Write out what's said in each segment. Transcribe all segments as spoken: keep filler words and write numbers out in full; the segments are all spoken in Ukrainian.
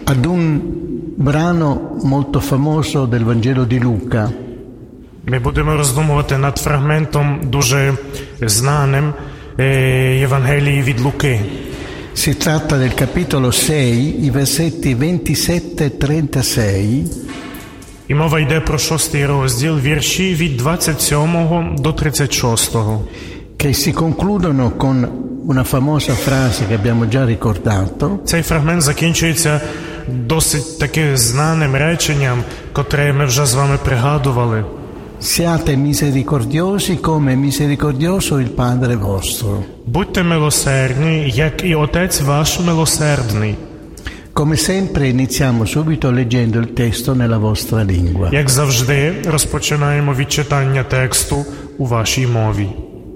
ad un brano molto famoso del Vangelo di Luca. Ми будемо роздумувати над фрагментом дуже знаним Євангелії від Луки. Si tratta del capitolo sei, i versetti ventisette e trentasei. І мова йде про шостий розділ, вірші від двадцять сьомого до тридцять шостого. Che si concludono con una famosa frase che abbiamo già ricordato. Цей фрагмент закінчується досить таки знаним реченням, котре ми вже з вами пригадували. Siate misericordiosi come misericordioso il Padre vostro. Будьте милосердні, як і Отець ваш милосердний. Come sempre iniziamo subito leggendo il testo nella vostra lingua. Як завжди, розпочинаємо від читання тексту у вашій мові.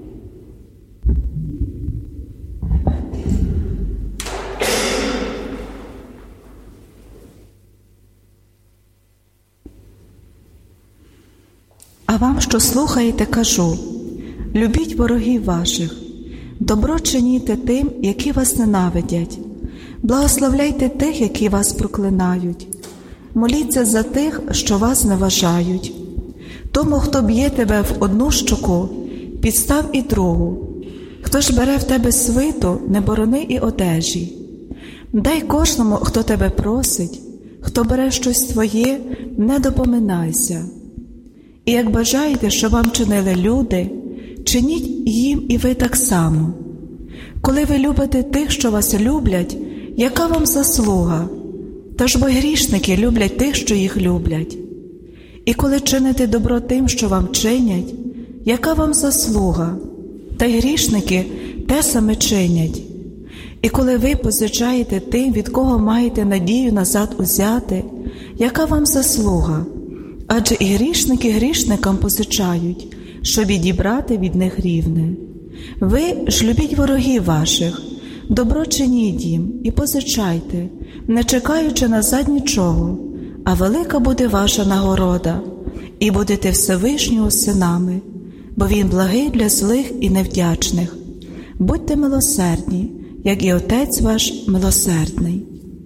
А вам, що слухаєте, кажу: любіть ворогів ваших, добро чиніть тим, які вас ненавидять, благословляйте тих, які вас проклинають, моліться за тих, що вас зневажають. Тому, хто б'є тебе в одну щоку, підстав і другу. Хто ж бере в тебе свиту, не борони і одежі. Дай кожному, хто тебе просить, хто бере щось твоє, не допоминайся. І як бажаєте, що вам чинили люди, чиніть їм і ви так само. Коли ви любите тих, що вас люблять, яка вам заслуга? Та ж бо грішники люблять тих, що їх люблять. І коли чините добро тим, що вам чинять, яка вам заслуга? Та й грішники те саме чинять. І коли ви позичаєте тим, від кого маєте надію назад узяти, яка вам заслуга? Адже і грішники грішникам позичають, щоб відібрати від них рівне. Ви ж любіть ворогів ваших, добро чиніть їм і позичайте, не чекаючи назад нічого, а велика буде ваша нагорода, і будете Всевишнього синами, бо він благий для злих і невдячних. Будьте милосердні, як і Отець ваш милосердний.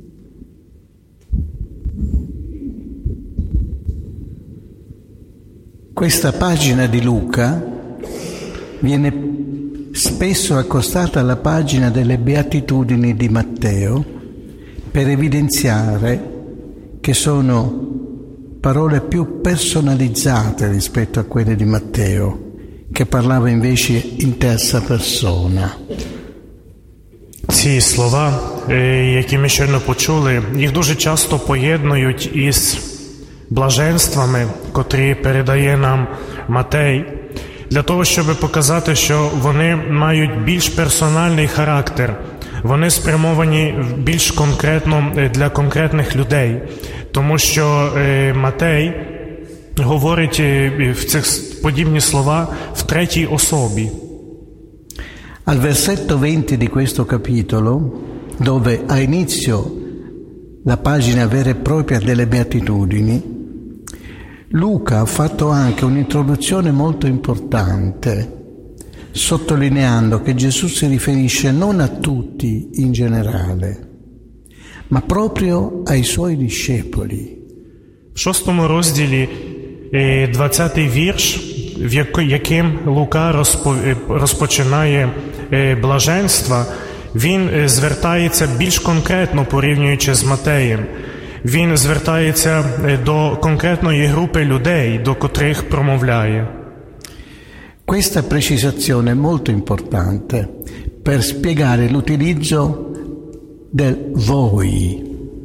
Questa pagina di Luca viene spesso accostata alla pagina delle Beatitudini di Matteo per evidenziare che sono parole più personalizzate rispetto a quelle di Matteo, che parlava invece in terza persona. Ці слова, які ми щойно почули, їх дуже часто поєднують із блаженствами, котрі передає нам Матей, для того, щоб показати, що вони мають більш персональний характер, вони спрямовані більш конкретно для конкретних людей, тому що Матей говорить в цих подібні слова в третій особі. Al versetto venti di questo capitolo, dove ha inizio la pagina vera e propria delle Beatitudini, Luca ha fatto anche un'introduzione molto importante, sottolineando che Gesù si riferisce non a tutti in generale, ma proprio ai suoi discepoli. В шостому розділі двадцятий вірш, яким Лука розпочинає блаженства, він звертається більш конкретно, порівнюючи з Матеєм. Він звертається до конкретної групи людей, до котрих промовляє. Questa precisazione è molto importante per spiegare l'utilizzo del voi.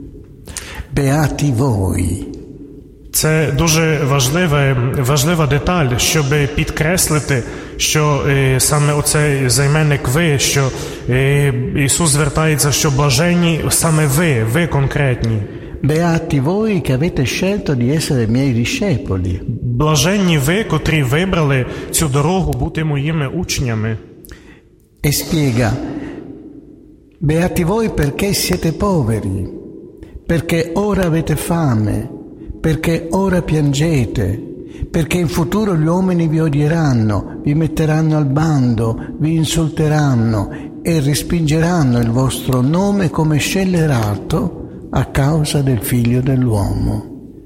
Beati voi. Це дуже важлива, важлива деталь, щоб підкреслити, що е, саме оцей займенник «ви», що е, Ісус звертається, що блаженні саме ви, ви конкретні. Beati voi che avete scelto di essere miei discepoli. Блаженні ви, котрі вибрали цю дорогу бути моїми учнями. E spiega: beati voi perché siete poveri, perché ora avete fame, perché ora piangete, perché in futuro gli uomini vi odieranno, vi metteranno al bando, vi insulteranno e respingeranno il vostro nome come scellerato a causa del Figlio dell'uomo.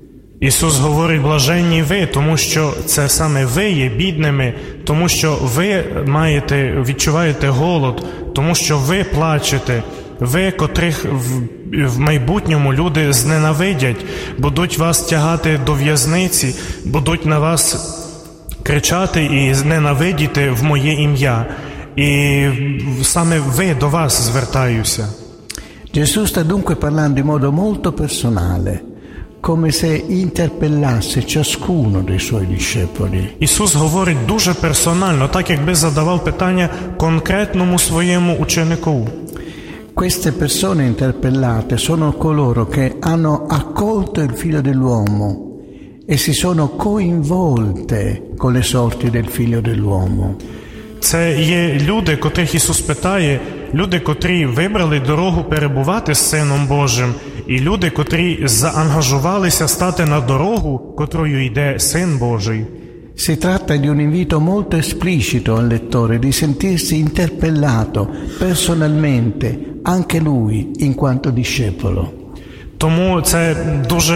Ісус говорить, блаженні ви, тому що це саме ви є бідними, тому що ви маєте, відчуваєте голод, тому що ви плачете, ви, котрих в, в майбутньому люди зненавидять, будуть вас тягати до в'язниці, будуть на вас кричати і зненавидіти в моє ім'я. І саме ви, до вас звертаюся. Gesù sta dunque parlando in modo molto personale, come se interpellasse ciascuno dei suoi discepoli. Ісус говорить дуже персонально, так якби задавав питання конкретному своєму ученику. Queste persone interpellate sono coloro che hanno accolto il Figlio dell'uomo e si sono coinvolte con le sorti del Figlio dell'uomo. Це є люди, котрих Ісус питає, люди, котрі вибрали дорогу перебувати з Сином Божим, і люди, котрі заангажувалися стати на дорогу, котрою йде Син Божий. Si tratta di un invito molto esplicito al lettore di sentirsi interpellato personalmente, anche lui, in quanto discepolo. Тому це дуже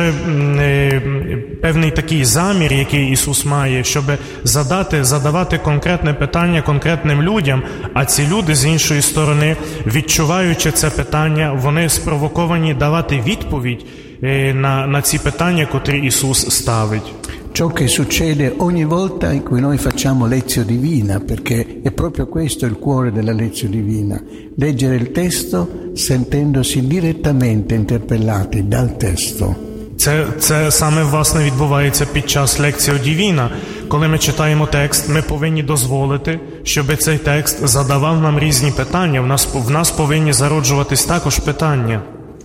е, певний такий замір, який Ісус має, щоб задати, задавати конкретне питання конкретним людям, а ці люди, з іншої сторони, відчуваючи це питання, вони спровоковані давати відповідь е, на, на ці питання, котрі Ісус ставить. Ciò che succede ogni volta in cui noi facciamo lezione divina, perché è proprio questo il cuore della lezione divina, leggere il testo sentendosi direttamente interpellati dal testo. Це, це саме, власне, відбувається під час лекції Дівіна. Коли ми читаємо текст, ми повинні дозволити, щоб цей текст задавав нам різні питання. В нас, в нас повинні зароджуватись також питання.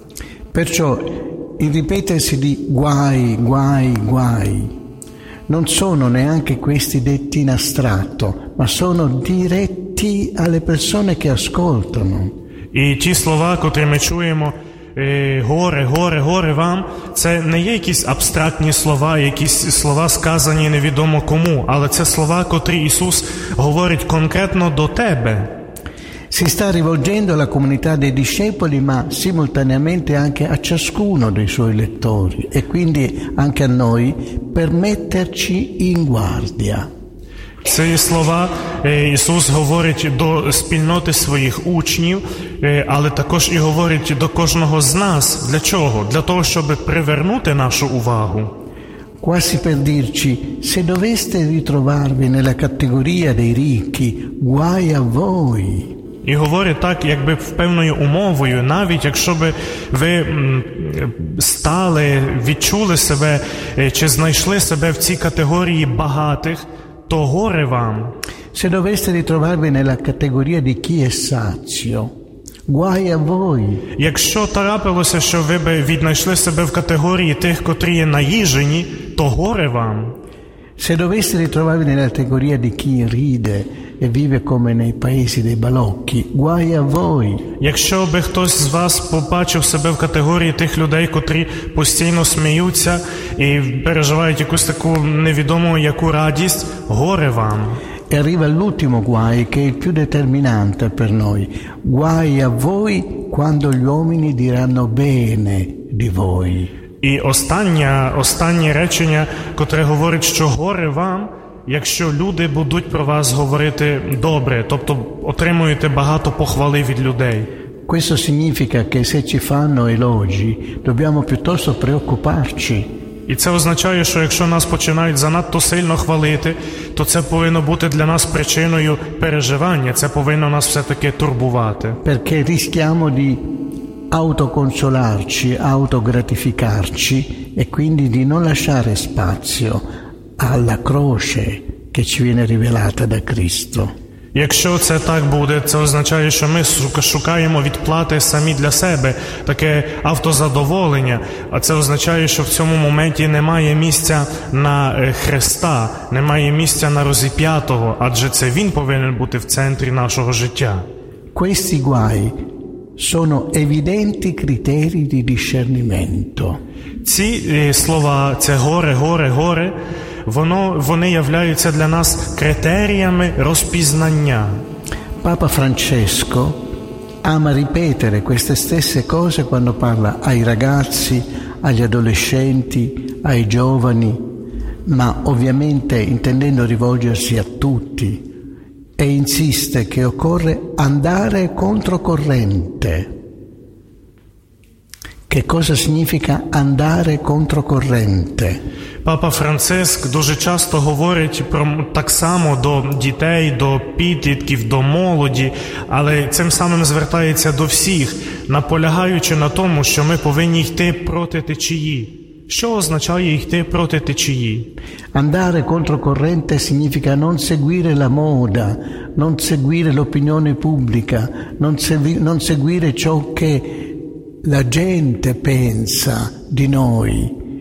Perciò il ripetersi di guai, guai, guai non sono neanche questi detti in astratto, ma sono diretti alle persone che ascoltano. І ті слова, котрі ми чуємо, е, горе, горе, горе вам, це не є якісь абстрактні слова, якісь слова сказані невідомо кому, але це слова, котрі Ісус говорить конкретно до тебе. Si sta rivolgendo alla comunità dei discepoli, ma simultaneamente anche a ciascuno dei suoi lettori e quindi anche a noi per metterci in guardia. Ці слова е, Ісус говорить до спільноти своїх учнів, е, але також і говорить до кожного з нас. Для чого? Для того, щоб привернути нашу увагу. Quasi per dirci, se doveste ritrovarvi nella categoria dei ricchi, guai a voi. І говорить так, якби певною умовою, навіть якщо би ви стали, відчули себе, чи знайшли себе в цій категорії багатих, то горе вам. Se doveste ritrovarvi nella categoria di chi è sazio, guai a voi. Якщо трапилося, що ви би віднайшли себе в категорії тих, котрі є наїжені, то горе вам. Se doveste ritrovarvi nella categoria di chi ride e vive come nei paesi dei balocchi, guai a voi. Якщо би хтось з вас побачив себе в категорії тих людей, котрі постійно сміються і переживають якусь таку невідому яку радість, горе вам. E arriva l'ultimo guai, che è il più determinante per noi. Guai a voi quando gli uomini diranno bene di voi. І останнє, останнє речення, котре говорить, що горе вам, якщо люди будуть про вас говорити добре, тобто отримуєте багато похвали від людей. Questo significa che se ci fanno elogi, dobbiamo piuttosto preoccuparci. І це означає, що якщо нас починають занадто сильно хвалити, то це повинно бути для нас причиною переживання, це повинно нас все-таки турбувати. Perché rischiamo di autoconsolarci, autogratificarci e quindi di non lasciare spazio alla croce che ci viene rivelata da Cristo. Якщо це так буде, це означає, що ми шукаємо відплати самі для себе, таке автозадоволення, а це означає, що в цьому моменті немає місця на Христа, немає місця на розіп'ятого, адже це Він повинен бути в центрі нашого життя. Questi guai sono evidenti criteri di discernimento. Ці слова, це горе, горе, горе, воно, вони являються для нас критеріями розпізнання. Papa Francesco ama ripetere queste stesse cose quando parla ai ragazzi, agli adolescenti, ai giovani, ma ovviamente intendendo rivolgersi a tutti, e insiste che occorre andare controcorrente. Che cosa significa andare controcorrente? Папа Франциск дуже часто говорить про так само до дітей, до підлітків, до молоді, але цим самим звертається до всіх, наполягаючи на тому, що ми повинні йти проти течії. Що означає йти проти течії? Andare controcorrente significa non seguire la moda, non seguire l'opinione pubblica, non, segui- non seguire ciò che la gente pensa di noi,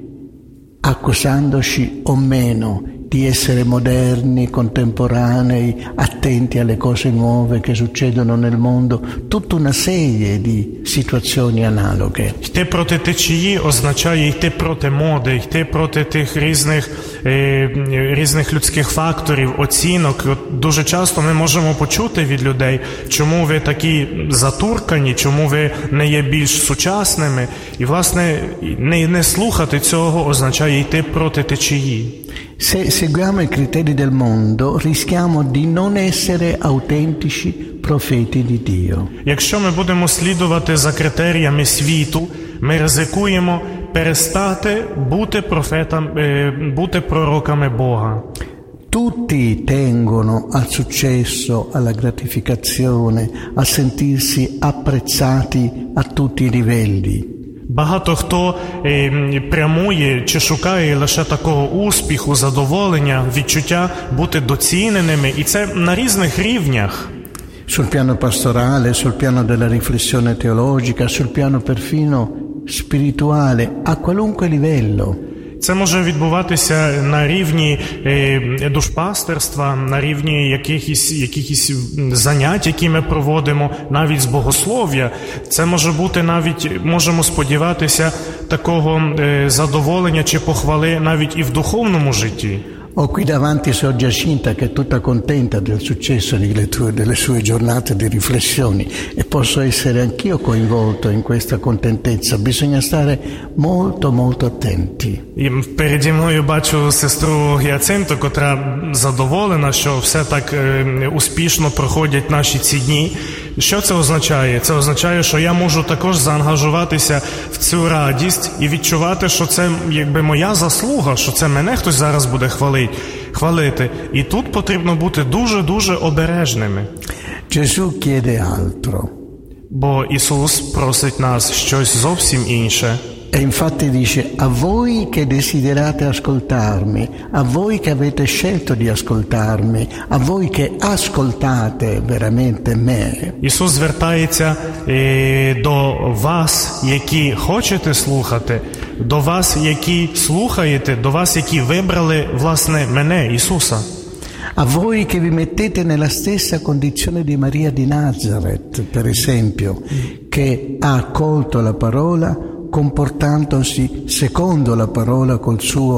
accusandoci o meno di essere moderni, contemporanei, attenti alle cose nuove che succedono nel mondo, tutta una serie di situazioni analoghe. Йти проти течії означає йти проти моди, йти проти тих різних, е, різних людських факторів, оцінок. От дуже часто ми можемо почути від людей, чому ви такі затуркані, чому ви не є більш сучасними. І, власне, не, не слухати цього означає йти проти течії. Se seguiamo i criteri del mondo, rischiamo di non essere autentici profeti di Dio. Якщо ми будемо слідувати за критеріями світу, ми ризикуємо перестати бути профетами, бути пророками Бога. Tutti tengono al successo, alla gratificazione, a sentirsi apprezzati a tutti i livelli. Багато хто е, прямує чи шукає лише такого успіху, задоволення, відчуття бути доціненими, і це на різних рівнях. Sul piano pastorale, sul piano della riflessione teologica, sul piano perfino spirituale, a qualunque livello. Це може відбуватися на рівні е, душпастерства, на рівні якихось, якихось занять, які ми проводимо, навіть з богослов'я. Це може бути навіть, можемо сподіватися, такого е, задоволення чи похвали навіть і в духовному житті. Ho qui davanti Sor Giacinta che è tutta contenta del successo delle, tue, delle sue giornate di riflessioni e posso essere anch'io coinvolto in questa contentezza. Bisogna stare molto molto attenti. І переді мною бачу сестру Гіацинту, котра задоволена, що все так е, успішно проходять наші ці дні. Що це означає? Це означає, що я можу також заангажуватися в цю радість і відчувати, що це якби моя заслуга, що це мене хтось зараз буде хвалити. хвалити. І тут потрібно бути дуже-дуже обережними. Gesù chiede altro. Бо Ісус просить нас щось зовсім інше. E infatti dice: a voi che desiderate ascoltarmi, a voi che avete scelto di ascoltarmi, a voi che ascoltate veramente me. Ісус звертається е, до вас, які хочете слухати, до вас, які слухаєте, до вас, які вибрали, власне, мене, Ісуса. A voi che vi mettete nella stessa condizione di Maria di Nazareth, per esempio, che ha accolto la parola comportandosi secondo la parola col suo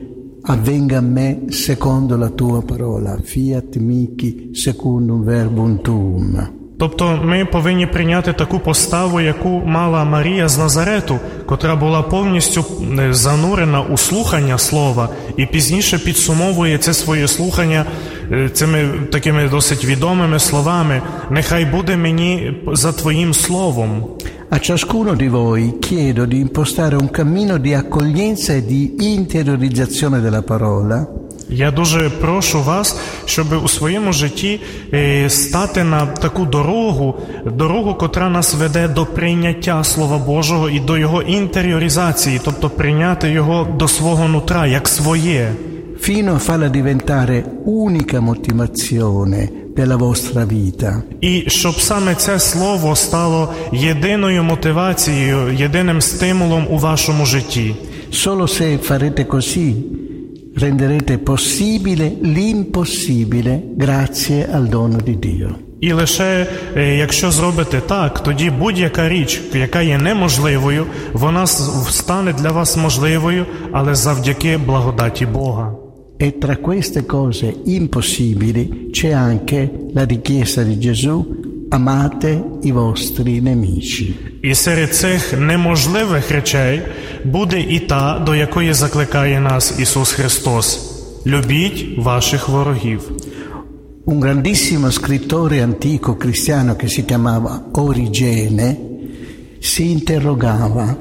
avvenga a me secondo la tua parola, fiat mihi secundum verbum tuum. Тобто ми повинні прийняти таку поставу, яку мала Марія з Назарету, котра була повністю занурена у слухання слова і пізніше підсумовує це своє слухання цими такими досить відомими словами: «Нехай буде мені за Твоїм словом». A ciascuno di voi chiedo di impostare un cammino di accoglienza e di interiorizzazione della parola. Я дуже прошу вас, щоб у своєму житті е, стати на таку дорогу, дорогу, котра нас веде до прийняття Слова Божого і до його інтеріоризації, тобто прийняти його до свого нутра, як своє. Fino a farla diventare unica motivazione della vostra vita. І щоб саме це слово стало єдиною мотивацією, єдиним стимулом у вашому житті. Solo se farete così renderete possibile l'impossibile grazie al dono di Dio. І лише е, якщо зробите так, тоді будь-яка річ, яка є неможливою, вона стане для вас можливою, але завдяки благодаті Бога. E tra queste cose impossibili c'è anche la richiesta di Gesù: amate i vostri nemici. І серед цих неможливих речей буде і та, до якої закликає нас Ісус Христос. Любіть ваших ворогів. Un grandissimo scrittore antico cristiano che si chiamava Origene si interrogava.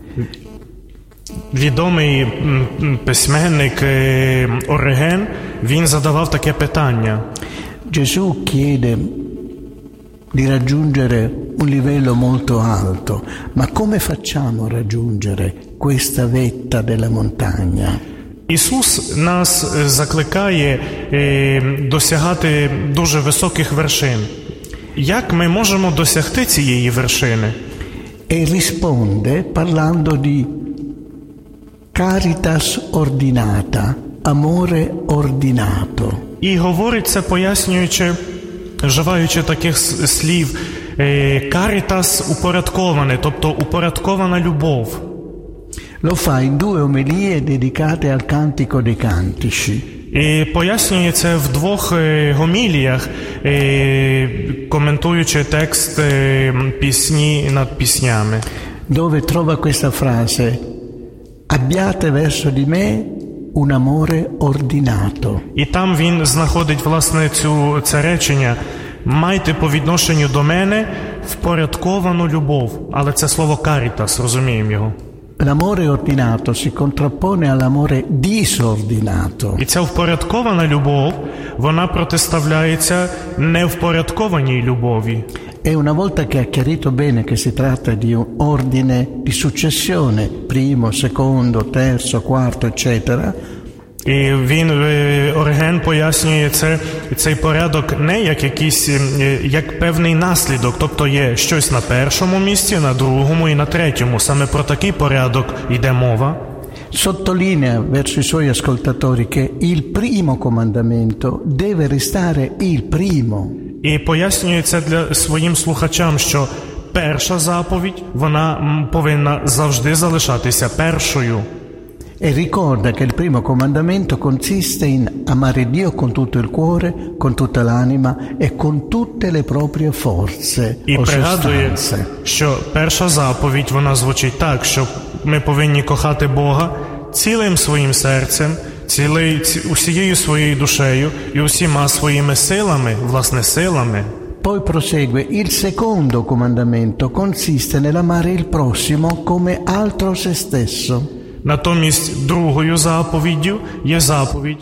Відомий письменник Ориген, він задавав таке питання. Gesù chiede di raggiungere un livello molto alto, ma come facciamo a raggiungere questa vetta della montagna? Ісус нас закликає досягати дуже високих вершин. Як ми можемо досягти цієї вершини? E risponde parlando di caritas ordinata, amore ordinato. І говорить це, пояснюючи, вживаючи таких слів, карітас упорядковане, тобто упорядкована любов. Lo fa in due omelie dedicate al Cantico dei Cantici. І пояснює це в двох гоміліях, коментуючи текст пісні над піснями. Dove trova questa frase: abbiate verso di me un amore ordinato. І там він знаходить, власне, цю, це речення: майте по відношенню до мене впорядковану любов. Але це слово «карітас», розуміємо його. L'amore ordinato si contrappone all'amore disordinato. І ця впорядкована любов, вона протиставляється невпорядкованій любові. E una volta che ha chiarito bene che si tratta di un ordine di successione, primo, secondo, terzo, quarto, eccetera, і він, Ориген, пояснює це, цей порядок не як якийсь, як певний наслідок, тобто є щось на першому місці, на другому і на третьому. Саме про такий порядок йде мова. Sottolinea verso i suoi ascoltatori che il primo comandamento deve restare il primo. І пояснює це для своїм слухачам, що перша заповідь, вона повинна завжди залишатися першою. E ricorda che il primo comandamento consiste in amare Dio con tutto il cuore, con tutta l'anima e con tutte le proprie forze І o пригадує, sostanze. що перша заповідь, вона звучить так, що ми повинні кохати Бога цілим своїм серцем, цілий, усією своєю душею і усіма своїми силами, власне, силами. Poi prosegue: il secondo comandamento consiste nell'amare il prossimo come altro se stesso. Натомість другою заповіддю є заповідь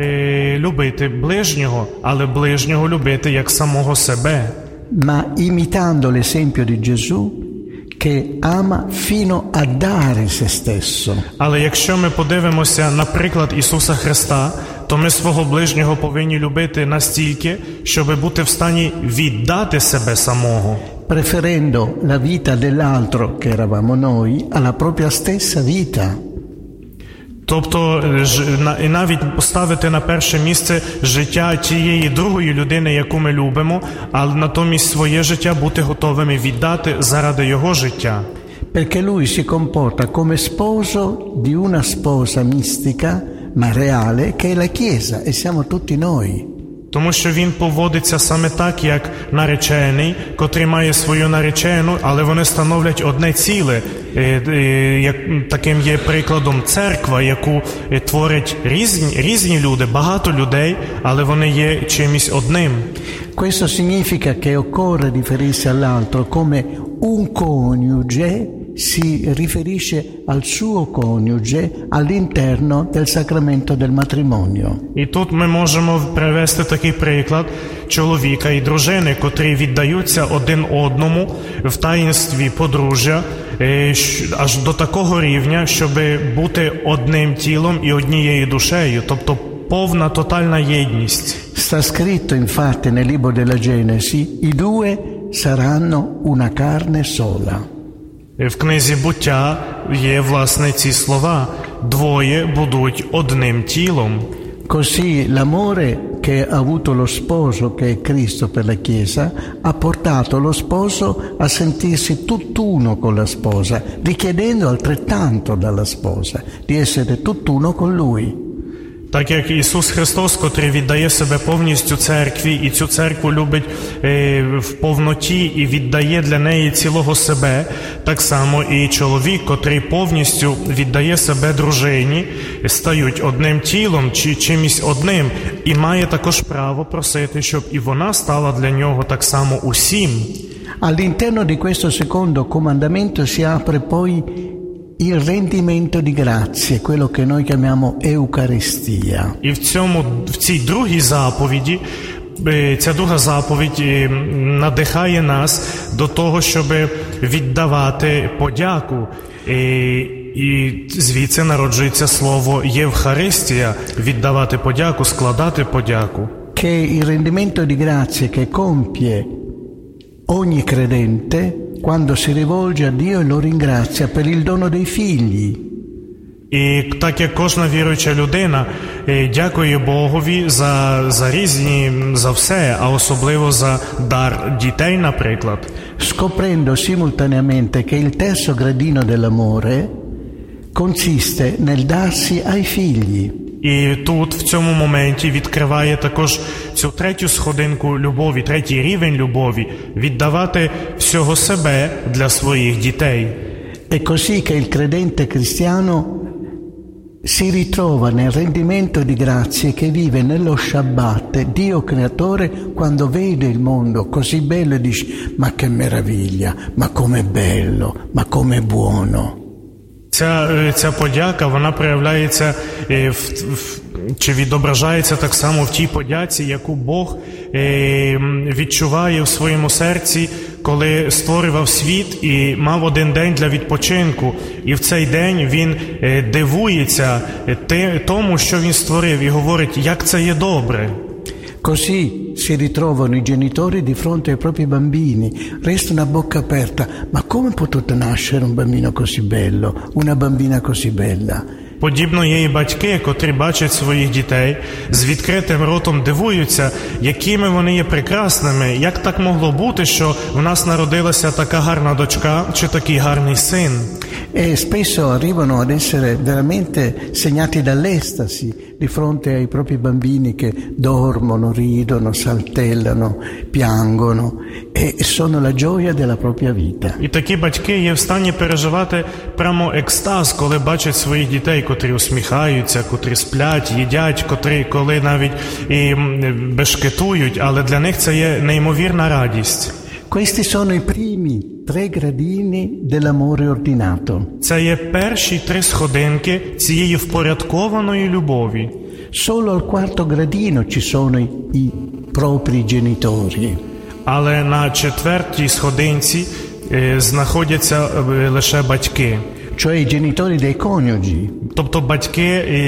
е, любити ближнього, але ближнього любити як самого себе. Ma imitando l'esempio di Gesù che ama fino a dare se stesso. Але якщо ми подивимося на приклад Ісуса Христа, то ми свого ближнього повинні любити настільки, щоб бути в стані віддати себе самого. Preferendo la vita dell'altro, che eravamo noi, alla propria stessa vita. Тобто і навіть поставити на перше місце життя тієї другої людини, яку ми любимо, але натомість своє життя бути готовими віддати заради його життя. Perché lui si comporta come sposo di una sposa mistica, ma reale, che è la Chiesa, e siamo tutti noi. Тому що він поводиться саме так, як наречений, котрий має свою наречену, але вони становлять одне ціле. Як, таким є прикладом церква, яку творять різні, різні люди, багато людей, але вони є чимось одним. Questo significa che occorre riferirsi all'altro come un coniuge si riferisce al suo coniuge all'interno del sacramento del matrimonio. І тут ми можемо привести такий приклад чоловіка і дружини, котрі віддаються один одному в таїнстві подружжя, аж до такого рівня, щоб бути одним тілом і однією душею, тобто повна тотальна єдність. Sta scritto infatti nel libro della Genesi: i due saranno una carne sola. В книзі «Буття» є, власне, ці слова: «Двоє будуть одним тілом». Così l'amore che ha avuto lo sposo, che è Cristo per la Chiesa, ha portato lo sposo a sentirsi tutt'uno con la sposa, richiedendo altrettanto dalla sposa di essere tutt'uno con lui. Так як Ісус Христос, котрий віддає себе повністю церкві, і цю церкву любить е, в повноті і віддає для неї цілого себе, так само і чоловік, котрий повністю віддає себе дружині, стають одним тілом чи чимось одним, і має також право просити, щоб і вона стала для нього так само усім. All'interno di questo secondo comandamento si apre poi il rendimento di grazie, quello che noi chiamiamo Eucaristia. І в цьому, в цій другій заповіді, ця друга заповідь надихає нас до того, щоб віддавати подяку. І, і звідси народжується слово Євхаристія, віддавати подяку, складати подяку. Che il rendimento di grazie che compie ogni credente quando si rivolge a Dio e lo ringrazia per il dono dei figli. І так як кожна віруюча людина дякує Богові за, за різні, за все, а особливо за дар дітей, наприклад. Scoprendo simultaneamente che il terzo gradino dell'amore consiste nel darsi ai figli. І тут, в цьому моменті, відкриває також цю третю сходинку любові, третій рівень любові, віддавати всього себе для своїх дітей. È così che il credente cristiano si ritrova nel rendimento di grazie che vive nello Shabbat, Dio creatore, quando vede il mondo così bello e dice: ma che meraviglia, ma com'è bello, ma com'è buono. Ця, ця подяка, вона проявляється е, в, в, чи відображається так само в тій подяці, яку Бог е, відчуває в своєму серці, коли створював світ і мав один день для відпочинку. І в цей день він е, дивується те, тому, що він створив, і говорить, як це є добре. Così si ritrovano i genitori di fronte ai propri bambini, restano a bocca aperta. Ma come è potuto nascere un bambino così bello, una bambina così bella? Подібно є і батьки, котрі бачать своїх дітей, з відкритим ротом дивуються, якими вони є прекрасними, як так могло бути, що в нас народилася така гарна дочка чи такий гарний син. E spesso arrivano ad essere veramente segnati dall'estasi di fronte ai propri bambini che dormono, ridono, saltellano, piangono e sono la gioia della propria vita. І такі батьки є в стані переживати прямо екстаз, коли бачать своїх дітей, котрі усміхаються, котрі сплять, їдять, котрі коли навіть і бешкетують, але для них це є неймовірна радість. Questi sono i primi tre gradini dell'amore ordinato. Це є перші три сходинки цієї впорядкованої любові. Solo al quarto gradino ci sono i, i propri genitori. Але на четвертій сходинці е, знаходяться е, лише батьки. Cioè i genitori dei coniugi. Тобто батьки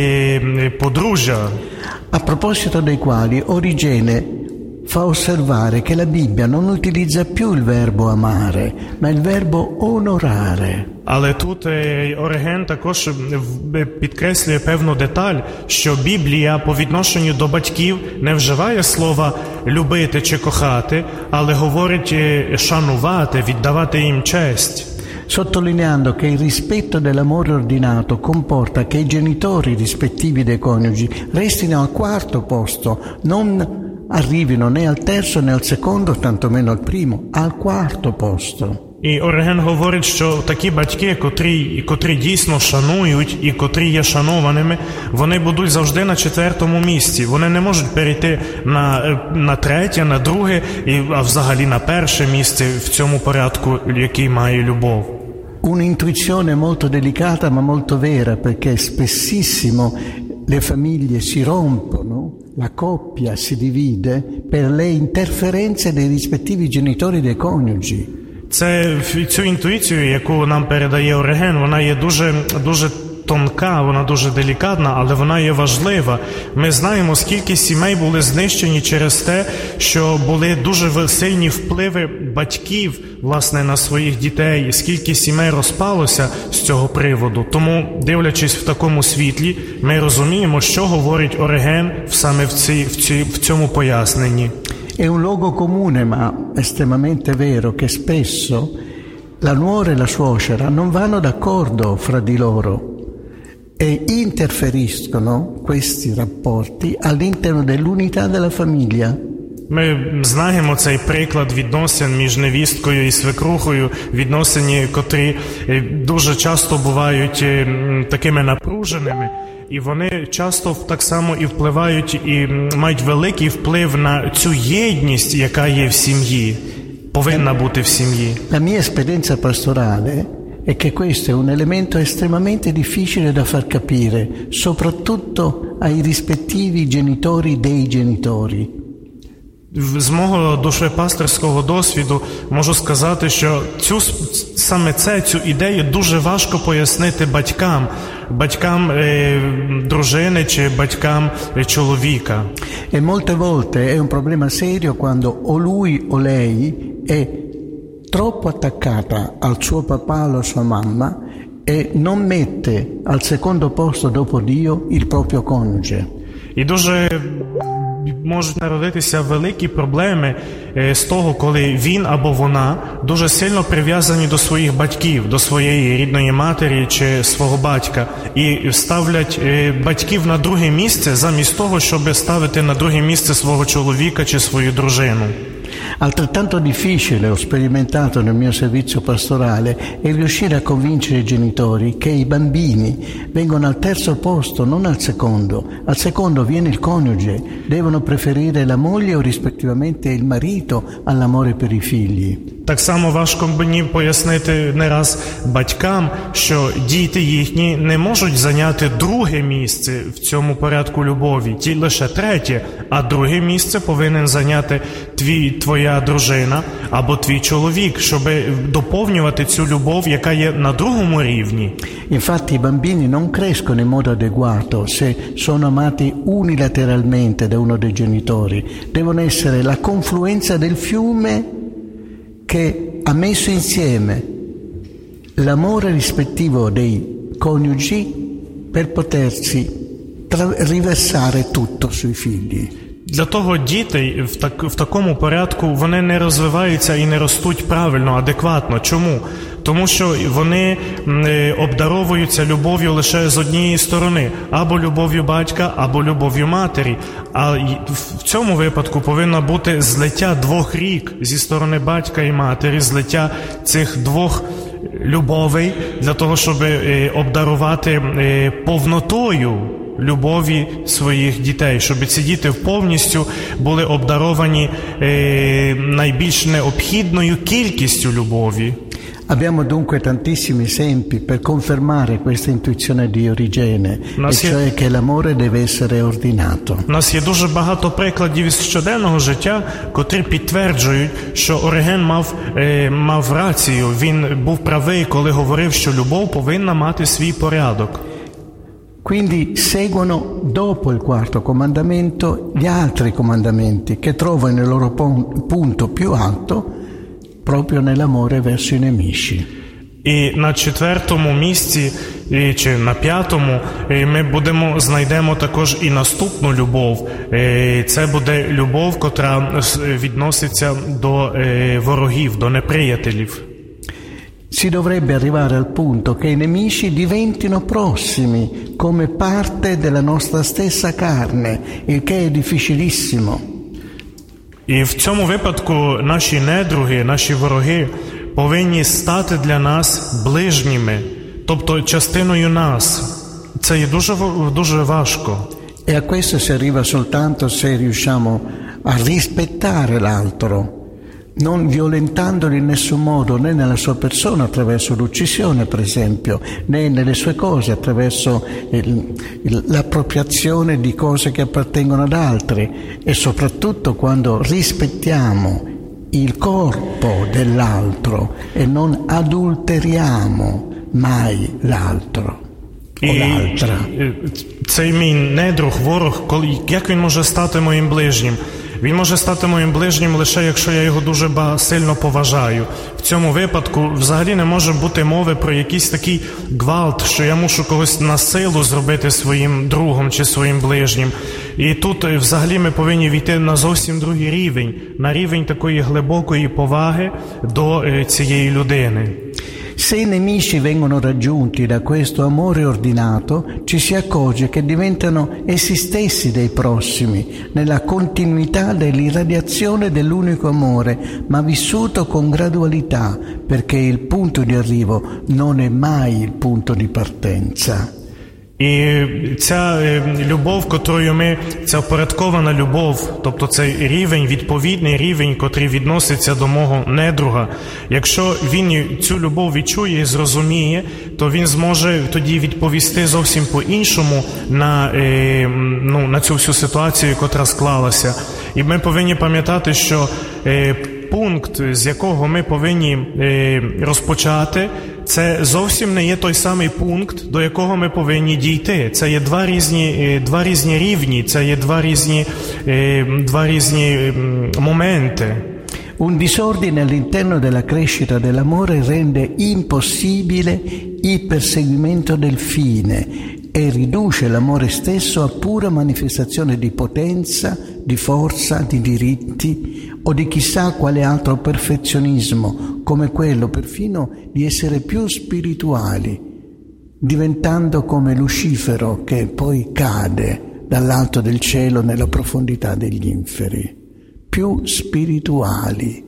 е, подружжя. A proposito dei quali Origene fa osservare che la Bibbia non utilizza più il verbo amare, ma il verbo onorare. Але тут Ореген також підкреслює певну деталь, що Біблія по відношенню до батьків не вживає слова «любити» чи «кохати», але говорить «шанувати», «віддавати їм честь». Sottolineando che il rispetto dell'amore ordinato comporta che i genitori rispettivi dei coniugi restino al quarto posto, non arrivino né al terzo né al secondo, tantomeno al primo, al quarto posto. І Ореген говорить, що такі батьки, котрі, котрі дійсно шанують і котрі є шанованими, вони будуть завжди на четвертому місці. Вони не можуть перейти на, на третє, на друге, і, а взагалі на перше місце в цьому порядку, який має любов. Un'intuizione molto delicata ma molto vera, perché spessissimo le famiglie si rompono, la coppia si divide per le interferenze dei rispettivi genitori dei coniugi. Це, цю інтуїцію, яку нам передає Ореген, вона є дуже, дуже тонка, вона дуже делікатна, але вона є важлива. Ми знаємо, скільки сімей були знищені через те, що були дуже сильні впливи батьків, власне, на своїх дітей, і скільки сімей розпалося з цього приводу. Тому, дивлячись в такому світлі, ми розуміємо, що говорить Ореген саме в, ці, в, ці, в цьому поясненні. È un luogo comune, ma estremamente vero, che spesso la nuora e la suocera non vanno d'accordo fra di loro. e interferiscono questi rapporti all'interno dell'unità della famiglia. Ми знаємо цей приклад відносин між невісткою і свекрухою, відносини, котрі дуже часто бувають такими напруженими, і вони часто так само і впливають, і мають великий вплив на цю єдність, яка є в сім'ї, повинна бути в сім'ї. La mia esperienza pastorale è che questo è un elemento estremamente difficile da far capire, soprattutto ai rispettivi genitori dei genitori. З мого душепасторського досвіду можу сказати, що цю, саме це, цю ідею дуже важко пояснити батькам, батькам е, дружини чи батькам е, чоловіка. E molte volte è un problema serio quando o lui o lei è troppo attaccata al suo papà o alla sua mamma e non mette al secondo posto dopo Dio il proprio coniuge. І дуже можуть народитися великі проблеми з того, коли він або вона дуже сильно прив'язані до своїх батьків, до своєї рідної матері чи свого батька, і ставлять батьків на друге місце замість того, щоб ставити на друге місце свого чоловіка чи свою дружину. Altrettanto difficile, ho sperimentato nel mio servizio pastorale, è riuscire a convincere i genitori che i bambini vengono al terzo posto, non al secondo. Al secondo viene il coniuge, devono preferire la moglie o rispettivamente il marito all'amore per i figli. Так само важко мені пояснити не раз батькам, що діти їхні не можуть зайняти друге місце в цьому порядку любові, ті лише третє, а друге місце повинен зайняти твій, твоя дружина або твій чоловік, щоб доповнювати цю любов, яка є на другому рівні. Infatti i bambini non crescono in modo adeguato se sono amati unilateralmente da uno dei genitori, devono essere la confluenza del fiume che ha messo insieme l'amore rispettivo dei coniugi per potersi tra- riversare tutto sui figli. Для того діти в, так, в такому порядку вони не розвиваються і не ростуть правильно, адекватно. Чому? Тому що вони е, обдаровуються любов'ю лише з однієї сторони. Або любов'ю батька, або любов'ю матері. А в цьому випадку повинно бути злиття двох рік зі сторони батька і матері, злиття цих двох любовей для того, щоб е, обдарувати е, повнотою любові своїх дітей, щоб ці діти повністю були обдаровані е, найбільш необхідною кількістю любові. Abbiamo dunque tantissimi esempi per confermare questa intuizione di Origene, e cioè che l'amore deve essere ordinato. У нас є дуже багато прикладів із щоденного життя, котрі підтверджують, що Оріген мав, е, мав рацію, він був правий, коли говорив, що любов повинна мати свій порядок. Quindi seguono dopo il quarto comandamento gli altri comandamenti che trovano il loro punto più alto proprio nell'amore verso i nemici. І на четвертому місці, чи на п'ятому, ми будемо, знайдемо також і наступну любов. Це буде любов, котра відноситься до ворогів, до неприятелів. Si dovrebbe arrivare al punto che i nemici diventino prossimi, come parte della nostra stessa carne, il che è difficilissimo. І в цьому випадку наші недруги, наші вороги повинні стати для нас ближніми, тобто частиною нас. Це є дуже, дуже важко. E a questo si arriva soltanto se riusciamo a rispettare l'altro, non violentandolo in nessun modo, né nella sua persona attraverso l'uccisione per esempio, né nelle sue cose attraverso il, il, l'appropriazione di cose che appartengono ad altri, e soprattutto quando rispettiamo il corpo dell'altro e non adulteriamo mai l'altro o l'altra. Цей мій недруг, ворог, коли, як він може стати моїм ближнім? Він може стати моїм ближнім лише, якщо я його дуже сильно поважаю. В цьому випадку взагалі не може бути мови про якийсь такий гвалт, що я мушу когось на силу зробити своїм другом чи своїм ближнім. І тут взагалі ми повинні війти на зовсім другий рівень, на рівень такої глибокої поваги до цієї людини. Se i nemici vengono raggiunti da questo amore ordinato, ci si accorge che diventano essi stessi dei prossimi, nella continuità dell'irradiazione dell'unico amore, ma vissuto con gradualità, perché il punto di arrivo non è mai il punto di partenza. І ця любов, котрою ми, ця впорядкована любов, тобто цей рівень, відповідний рівень, котрий відноситься до мого недруга, якщо він цю любов відчує і зрозуміє, то він зможе тоді відповісти зовсім по-іншому на, ну, на цю всю ситуацію, котра склалася. І ми повинні пам'ятати, що пункт, з якого ми повинні е, розпочати, це зовсім не є той самий пункт, до якого ми повинні дійти. Це є два різні, е, два різні рівні, це є два різні, е, два різні е, моменти. Un disordine all'interno della crescita dell'amore rende impossibile il perseguimento del fine e riduce l'amore stesso a pura manifestazione di potenza, di forza, di diritti o di chissà quale altro perfezionismo, come quello perfino di essere più spirituali, diventando come Lucifero che poi cade dall'alto del cielo nella profondità degli inferi. Più spirituali.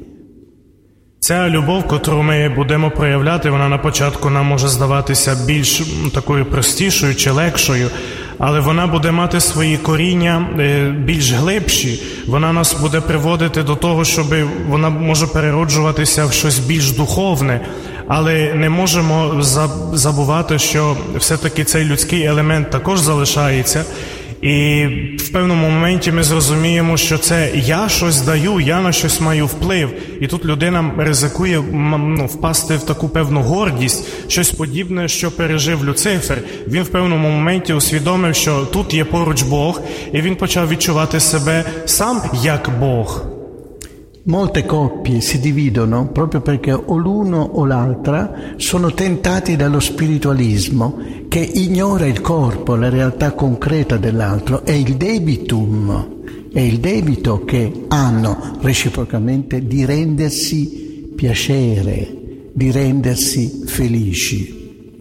Ця любов, котру ми будемо проявляти, вона на початку нам може здаватися більш такою простішою чи легшою, але вона буде мати свої коріння більш глибші. Вона нас буде приводити до того, щоб вона може перероджуватися в щось більш духовне. Але не можемо забувати, що все-таки цей людський елемент також залишається. І в певному моменті ми зрозуміємо, що це я щось даю, я на щось маю вплив. І тут людина ризикує ну, впасти в таку певну гордість, щось подібне, що пережив Люцифер. Він в певному моменті усвідомив, що тут є поруч Бог, і він почав відчувати себе сам як Бог. Molte coppie si dividono proprio perché o l'uno o l'altra sono tentati dallo spiritualismo che ignora il corpo, la realtà concreta dell'altro, è il debitum, è il debito che hanno reciprocamente di rendersi piacere, di rendersi felici.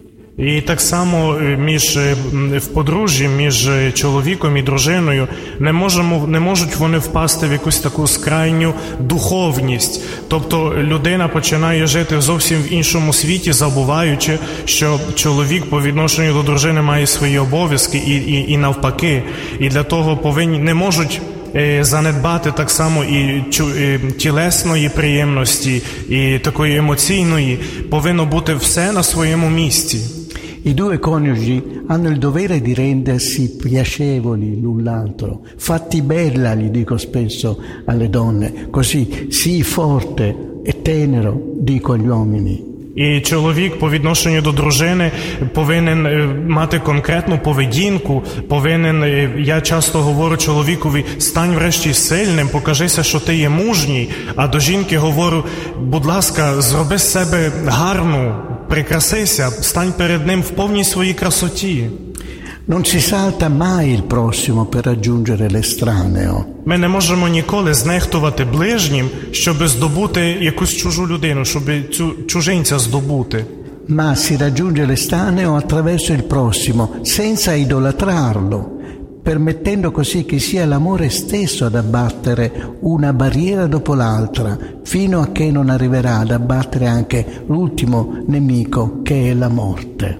І так само між, в подружжі, між чоловіком і дружиною не, можемо, не можуть вони впасти в якусь таку скрайню духовність. Тобто людина починає жити в зовсім в іншому світі, забуваючи, що чоловік по відношенню до дружини має свої обов'язки і, і, і навпаки. І для того повинні, не можуть занедбати так само і тілесної приємності, і такої емоційної. Повинно бути все на своєму місці. I due coniugi hanno il dovere di rendersi piacevoli l'un l'altro, fatti bella, gli dico spesso alle donne, così sii forte e tenero, dico agli uomini. І чоловік по відношенню до дружини повинен мати конкретну поведінку, повинен, я часто говорю чоловікові, стань врешті сильним, покажися, що ти є мужній, а до жінки говорю, будь ласка, зроби з себе гарну, прикрасися, стань перед ним в повній своїй красоті. Non si salta mai il prossimo per raggiungere l'estraneo. Ми не можемо ніколи знехтувати ближнім, щоб здобути якусь чужу людину, щоб цю чужинця здобути. Ma si raggiunge l'estraneo attraverso il prossimo, senza idolatrarlo, permettendo così che sia l'amore stesso ad abbattere una barriera dopo l'altra, fino a che non arriverà ad abbattere anche l'ultimo nemico, che è la morte.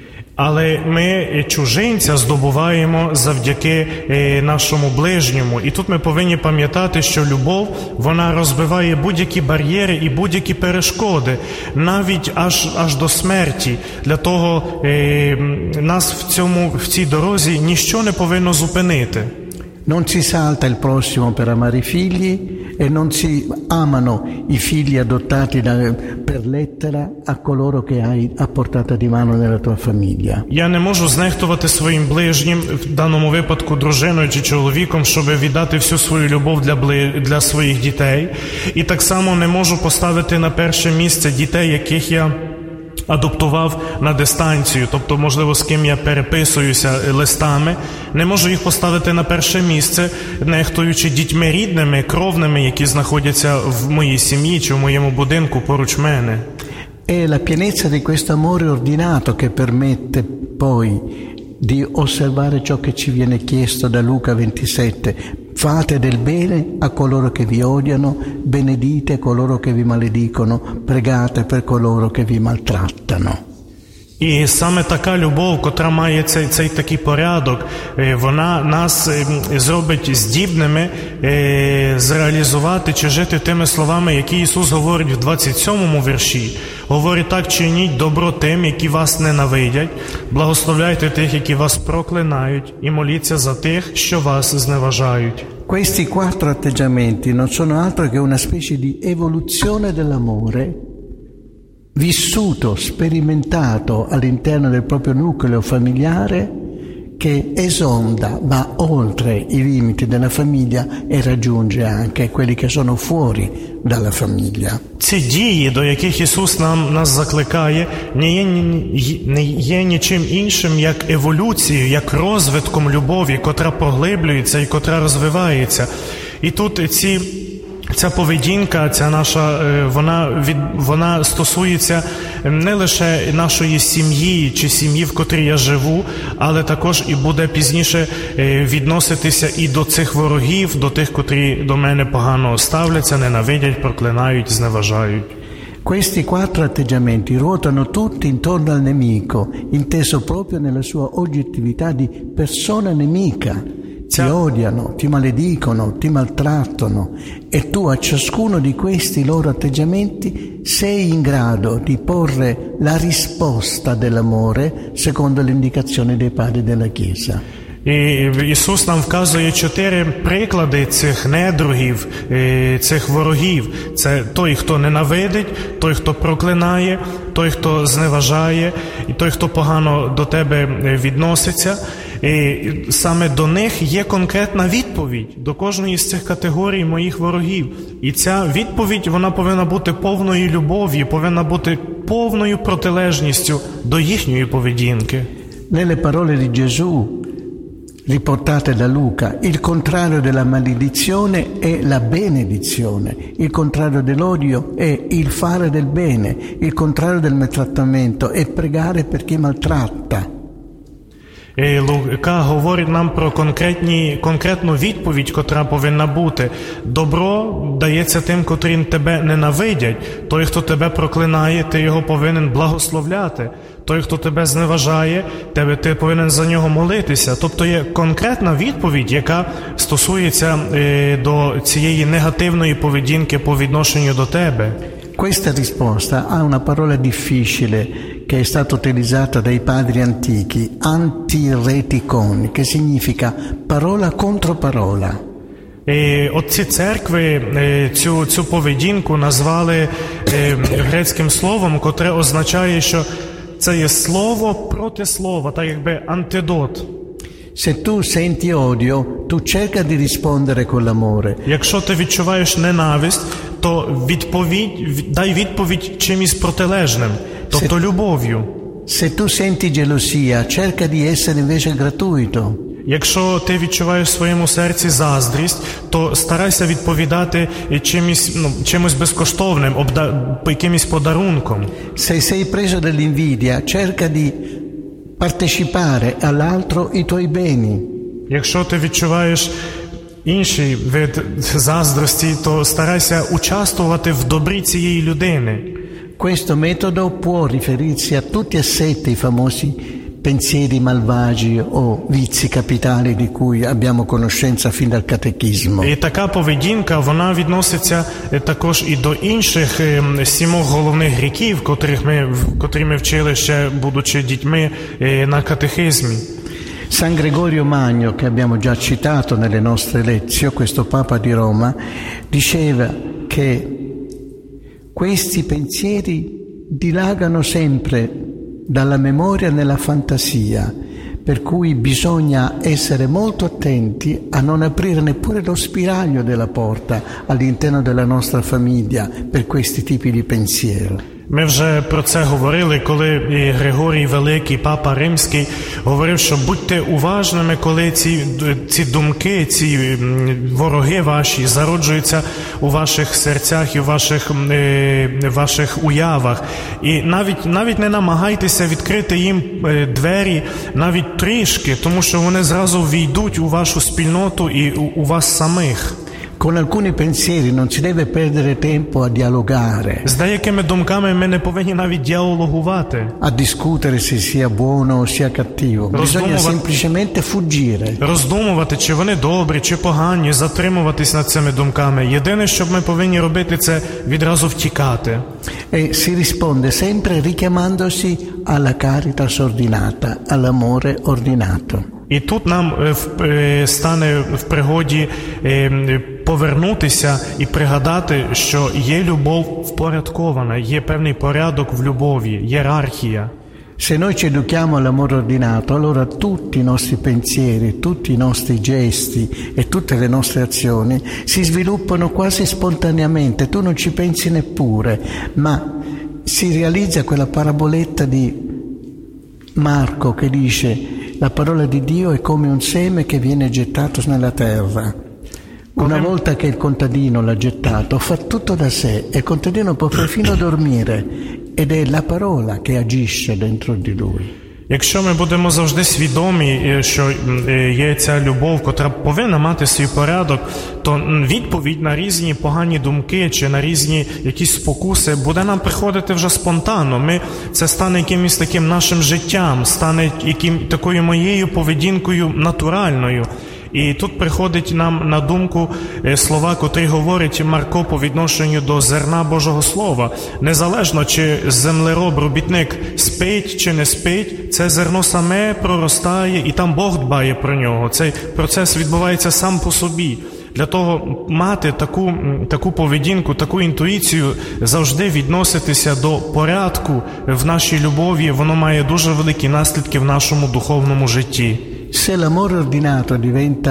Але ми чужинця здобуваємо завдяки нашому ближньому. І тут ми повинні пам'ятати, що любов, вона розбиває будь-які бар'єри і будь-які перешкоди, навіть аж, аж до смерті. Для того е, нас в, цьому, в цій дорозі ніщо не повинно зупинити. Non si salta il prossimo per amare i figli e non si amano i figli adottati da, per lettera a coloro che hai a portata di mano nella tua famiglia. Я не можу знехтувати своїм ближнім, в даному випадку дружиною чи чоловіком, щоб віддати всю свою любов для, бли... для своїх дітей. І так само не можу поставити на перше місце дітей, яких я адаптував на дистанцію, тобто, можливо, з ким я переписуюся листами, не можу їх поставити на перше місце, нехтуючи дітьми рідними, кровними, які знаходяться в моїй сім'ї чи в моєму будинку поруч мене. È la pienezza di questo amore ordinato che permette poi di osservare ciò che ci viene chiesto da Luca ventisette. Fate del bene a coloro che vi odiano, benedite coloro che vi maledicono, pregate per coloro che vi maltrattano. І саме така любов, котра має цей, цей такий порядок, вона нас зробить здібними зреалізувати чи жити тими словами, які Ісус говорить в двадцять сьомому вірші. Говорить так: чиніть добро тим, які вас ненавидять, благословляйте тих, які вас проклинають, і моліться за тих, що вас зневажають. Questi quattro atteggiamenti non sono altro che una specie di evoluzione dell'amore vissuto, sperimentato all'interno del proprio nucleo familiare, che esonda, va oltre i limiti della famiglia e raggiunge anche quelli che sono fuori dalla famiglia. Ці дії, до яких Ісус нам, нас закликає, не є, не є нічим іншим, як еволюцією, як розвитком любові, котра поглиблюється і котра розвивається. І тут ці Ця поведінка, ця наша, вона, від, вона стосується не лише нашої сім'ї чи сім'ї, в котрій я живу, але також і буде пізніше відноситися і до цих ворогів, до тих, котрі до мене погано ставляться, ненавидять, проклинають, зневажають. Questi quattro atteggiamenti ruotano tutti intorno al nemico, inteso proprio nella sua oggettività di persona nemica. Ti odiano, ti maledicono, ti maltrattano, e tu a ciascuno di questi loro atteggiamenti sei in grado di porre la risposta dell'amore secondo le indicazioni dei padri della Chiesa. І Ісус нам вказує чотири приклади цих недругів, цих ворогів. Це той, хто ненавидить, той, хто проклинає, той, хто зневажає, і той, хто погано до тебе відноситься. І саме до них є конкретна відповідь, до кожної з цих категорій моїх ворогів. І ця відповідь, вона повинна бути повною любов'ю, повинна бути повною протилежністю до їхньої поведінки. Nelle parole di Gesù riportate da Luca, il contrario della maledizione è la benedizione, il contrario dell'odio è il fare del bene, il contrario del maltrattamento è pregare per chi maltratta. І Лука говорить нам про конкретні, конкретну відповідь, котра повинна бути. Добро дається тим, котрі тебе ненавидять. Той, хто тебе проклинає, ти його повинен благословляти. Той, хто тебе зневажає, тебе, ти повинен за нього молитися. Тобто є конкретна відповідь, яка стосується е, до цієї негативної поведінки по відношенню до тебе. Questa risposta ha una parola difficile che è stata utilizzata dai padri antichi, antireticon, che significa parola contro parola. І от ці церкви цю, цю поведінку назвали грецьким словом, котре означає, що це є слово проти слова, так якби антидот. Se tu senti odio, tu cerca di rispondere con l'amore. Якщо ти відчуваєш ненависть, то відповідь, дай відповідь чимось протилежним, тобто любов'ю. Se tu senti gelosia, cerca di essere invece gratuito. Якщо ти відчуваєш в своєму серці заздрість, то старайся відповідати чимось, ну, чимось безкоштовним, обда... якимось подарунком. Se sei preso dall'invidia, cerca di partecipare all'altro i tuoi beni. Якщо ти відчуваєш інший вид заздрості, то старайся участвувати в добрі цієї людини. Questo metodo può riferirsi a tutti e sette i famosi pensieri malvagi o vizi capitali di cui abbiamo conoscenza fin dal catechismo. І така поведінка, вона відноситься також і до інших сімох головних гріхів, котрих ми, котрі ми вчили ще, будучи дітьми на катехизмі. San Gregorio Magno, che abbiamo già citato nelle nostre lezioni, questo Papa di Roma, diceva che questi pensieri dilagano sempre dalla memoria nella fantasia, per cui bisogna essere molto attenti a non aprire neppure lo spiraglio della porta all'interno della nostra famiglia per questi tipi di pensiero. Ми вже про це говорили, коли Григорій Великий, Папа Римський, говорив, що будьте уважними, коли ці, ці думки, ці вороги ваші зароджуються у ваших серцях і у ваших, е, ваших уявах. І навіть, навіть не намагайтеся відкрити їм двері навіть трішки, тому що вони зразу війдуть у вашу спільноту і у, у вас самих. Con alcuni pensieri non si deve perdere tempo a dialogare. З деякими думками ми не повинні навіть діалогувати. A discutere se sia buono o sia cattivo. Bisogna semplicemente fuggire. Роздумувати, чи вони добрі, чи погані, затримуватись над цими думками. Єдине, що ми повинні робити, це відразу втікати. E si risponde sempre richiamandosi alla caritas ordinata, all'amore ordinato. І тут нам стане в пригоді повернутися і пригадати, що є любов впорядкована, є певний порядок в любові, ієрархія. Se noi ci educhiamo all'amore ordinato, allora tutti i nostri pensieri, tutti i nostri gesti e tutte le nostre azioni si sviluppano quasi spontaneamente, tu non ci pensi neppure, ma si realizza quella paraboletta di Marco che dice: la parola di Dio è come un seme che viene gettato nella terra. Una volta che il contadino l'ha gettato, fa tutto da sé e il contadino può perfino dormire ed è la parola che agisce dentro di lui. Якщо ми будемо завжди свідомі, що є ця любов, котра повинна мати свій порядок, то відповідь на різні погані думки чи на різні якісь спокуси буде нам приходити вже спонтанно. Ми, це стане якимось таким нашим життям, стане яким, такою моєю поведінкою натуральною. І тут приходить нам на думку слова, котрі говорить Марко по відношенню до зерна Божого Слова. Незалежно, чи землероб, робітник спить чи не спить, це зерно саме проростає, і там Бог дбає про нього. Цей процес відбувається сам по собі. Для того мати таку, таку поведінку, таку інтуїцію, завжди відноситися до порядку в нашій любові, воно має дуже великі наслідки в нашому духовному житті. Se l'amore ordinato diventa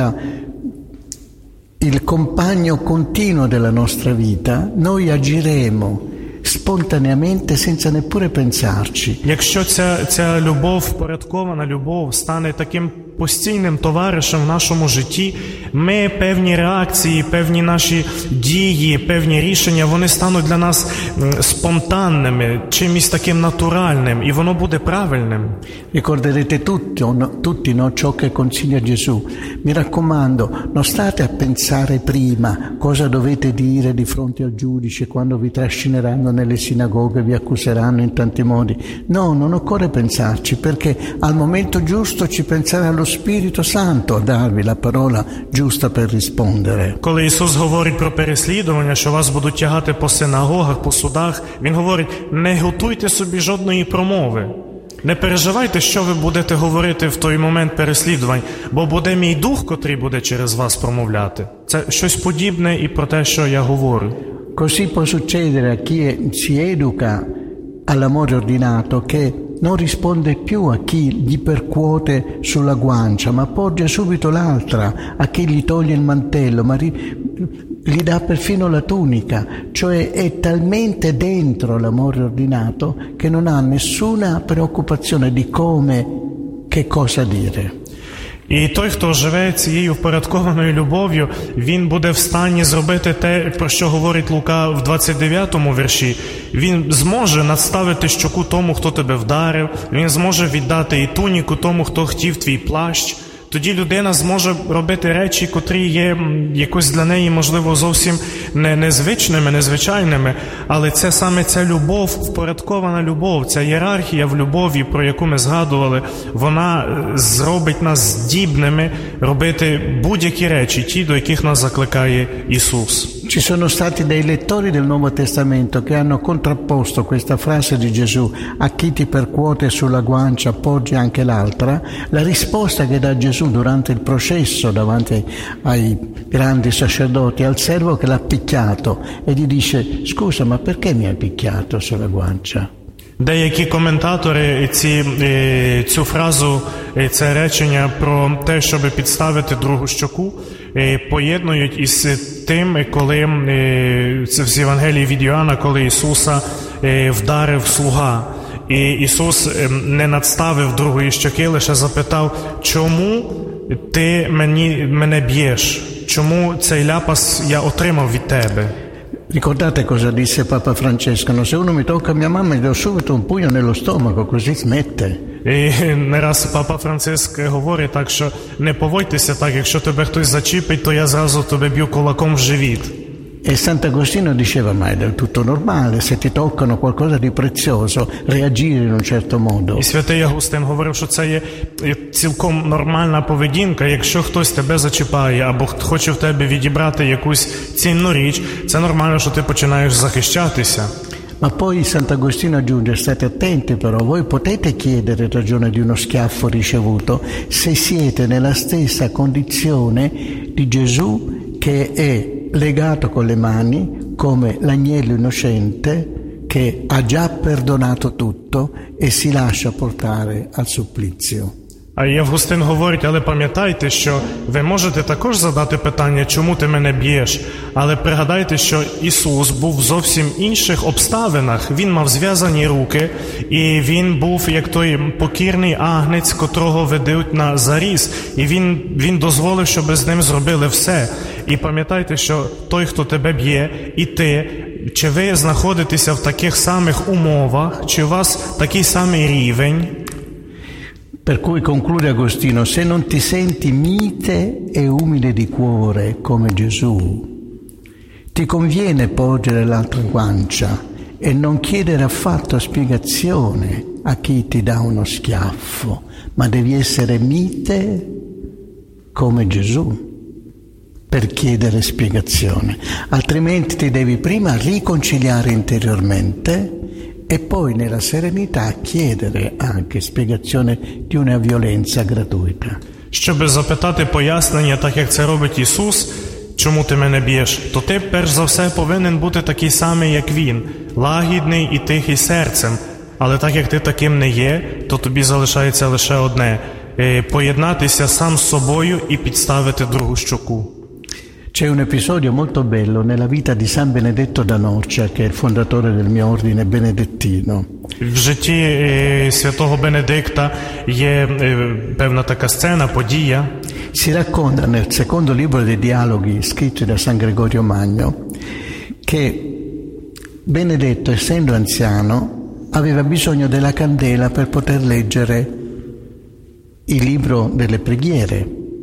il compagno continuo della nostra vita, noi agiremo spontaneamente senza neppure pensarci. Якщо ця, ця любов, впорядкована любов, стане таким постійним товаришем в нашому житті, ми певні реакції, певні наші дії, певні рішення, вони стануть для нас спонтанними, чимось таким натуральним, і воно буде правильним. Ricorderete tutti, tutti no, ciò che consiglia Gesù. Mi raccomando, non state a pensare prima cosa dovete dire di fronte al giudice quando vi trascineranno nelle sinagoghe, vi accuseranno in tanti modi. No, non occorre pensarci, perché al momento giusto ci penserà lo Spirito Santo a darvi la parola giusta per rispondere. Коли Ісус говорить про переслідування, що вас будуть тягати по синагогах, по судах, Він говорить: не готуйте собі жодної промови. Не переживайте, що ви будете говорити в той момент переслідувань, бо буде мій дух, котрий буде через вас промовляти. Це щось подібне і про те, що я говорю. Così può succedere a chi si educa all'amore ordinato che non risponde più a chi gli percuote sulla guancia, ma appoggia subito l'altra, a chi gli toglie il mantello, ma ri, gli dà perfino la tunica, cioè è talmente dentro l'amore ordinato che non ha nessuna preoccupazione di come, che cosa dire. І той, хто живе цією впорядкованою любов'ю, він буде в стані зробити те, про що говорить Лука в двадцять дев'ятому вірші. Він зможе надставити щоку тому, хто тебе вдарив, він зможе віддати і туніку тому, хто хотів твій плащ. Тоді людина зможе робити речі, котрі є якось для неї, можливо, зовсім не незвичними, незвичайними, але це саме ця любов, впорядкована любов, ця ієрархія в любові, про яку ми згадували, вона зробить нас здібними робити будь-які речі, ті, до яких нас закликає Ісус. Ci sono stati dei lettori del Nuovo Testamento che hanno contrapposto questa frase di Gesù: a chi ti percuote sulla guancia appoggi anche l'altra. La risposta che dà Gesù durante il processo davanti ai grandi sacerdoti al servo che l'ha picchiato e gli dice: scusa, ma perché mi hai picchiato sulla guancia? Деякі коментатори ці, цю фразу, це речення про те, щоб підставити другу щоку, поєднують із тим, коли це в Євангелії від Йоанна, коли Ісуса вдарив слуга. І Ісус не надставив другої щоки, лише запитав, чому ти мені, мене б'єш? Чому цей ляпас я отримав від тебе? Ricordate cosa disse Papa Francesco? No, se uno mi tocca mia mamma gli do subito un pugno nello stomaco, così smette. І не раз Папа Франциск говорить так, що не поводьтеся так, якщо тебе хтось зачіпить, то я зразу тебе б'ю кулаком в живіт. E Sant'Agostino diceva, ma è del tutto normale, se ti toccano qualcosa di prezioso, reagire in un certo modo. І святий Августин говорив, що це є цілком нормальна поведінка, якщо хтось тебе зачіпає, або хоче в тебе відібрати якусь цінну річ, це нормально, що ти починаєш захищатися. Ma poi Sant'Agostino aggiunge, state attenti però, voi potete chiedere ragione di uno schiaffo ricevuto se siete nella stessa condizione di Gesù che è legato con le mani come l'agnello innocente che ha già perdonato tutto e si lascia portare al supplizio. А Августин говорить, але пам'ятайте, що ви можете також задати питання, чому ти мене б'єш, але пригадайте, що Ісус був в зовсім інших обставинах. Він мав зв'язані руки, і він був як той покірний агнець, котрого ведуть на заріз, і він, він дозволив, щоб з ним зробили все. І пам'ятайте, що той, хто тебе б'є, і ти, чи ви знаходитеся в таких самих умовах, чи у вас такий самий рівень. Per cui conclude Agostino, se non ti senti mite e umile di cuore come Gesù, ti conviene porgere l'altra guancia e non chiedere affatto spiegazione a chi ti dà uno schiaffo, ma devi essere mite come Gesù per chiedere spiegazione, altrimenti ti devi prima riconciliare interiormente e poi nella serenità chiedere anche spiegazione di una violenza gratuita. Щоб запитати пояснення, так як це робить Ісус, чому ти мене б'єш, то ти перш за все повинен бути такий самий, як Він, лагідний і тихий серцем. Але так як ти таким не є, то тобі залишається лише одне – поєднатися сам з собою і підставити другу щоку. C'è un episodio molto bello nella vita di San Benedetto da Norcia, che è il fondatore del mio ordine benedettino. В житті святого Бенедикта є певна така сцена, подія. Si racconta nel secondo libro dei dialoghi scritti da San Gregorio Magno che Benedetto, essendo anziano, aveva bisogno della candela per poter leggere il libro delle preghiere.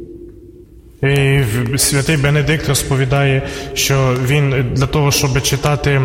І святий Бенедикт розповідає, що він для того, щоб читати,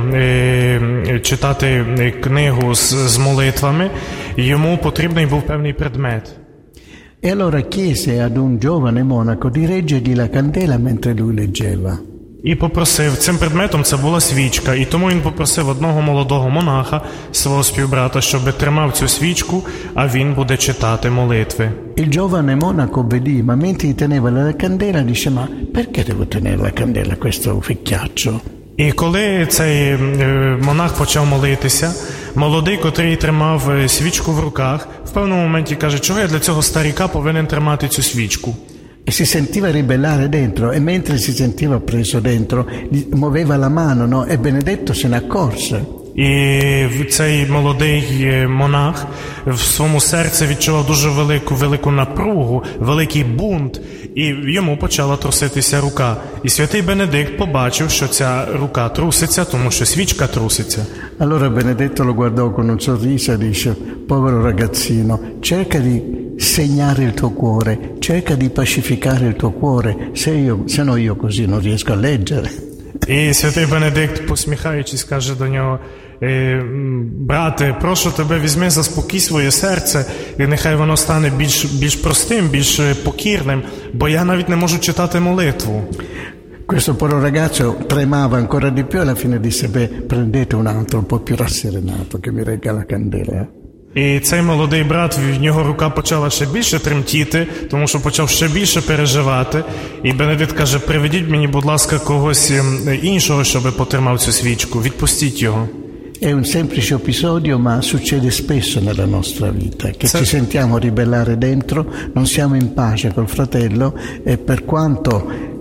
читати книгу з, з молитвами, йому потрібний був певний предмет. E allora chiese ad un giovane monaco di reggergli la candela mentre lui leggeva. І попросив, цим предметом це була свічка, і тому він попросив одного молодого монаха, свого співбрата, щоб тримав цю свічку, а він буде читати молитви. Il giovane monaco obbedì, ma mentre teneva la candela dice, ma perché devo tenere la candela, questo ficchiaccio? І коли цей монах почав молитися, молодий, котрий тримав свічку в руках, в певному моменті каже, чого я для цього старіка повинен тримати цю свічку? E si sentiva ribellare dentro, e mentre si sentiva preso dentro, muoveva la mano, no? E Benedetto se ne accorse. І цей молодий монах в своєму серці відчував дуже велику, велику напругу, великий бунт, і йому почала труситися рука. І святий Бенедикт побачив, що ця рука труситься, тому що свічка труситься. Allora Benedetto lo guardò con un sorriso e dice, povero ragazzino, cerca di segnare il tuo cuore, cerca di pacificare il tuo cuore, se io, se no io così non riesco a leggere. І святий Бенедикт, посміхаючись, каже до нього, брате, прошу тебе, візьми заспокій своє серце, і нехай воно стане більш, більш простим, більш покірним, бо я навіть не можу читати молитву. Questo povero ragazzo tremava ancora di più e alla fine disse, beh, prendete un altro un po' più rasserenato che mi regga la candela. І цей молодий брат, в нього рука почала ще більше тремтіти, тому що почав ще більше переживати. І Бенедикт каже, приведіть мені, будь ласка, когось іншого, щоб потримав цю свічку, відпустіть його. È un semplice episodio, ma succede spesso nella nostra vita, che Sì. ci sentiamo ribellare dentro, non siamo in pace col fratello e per quanto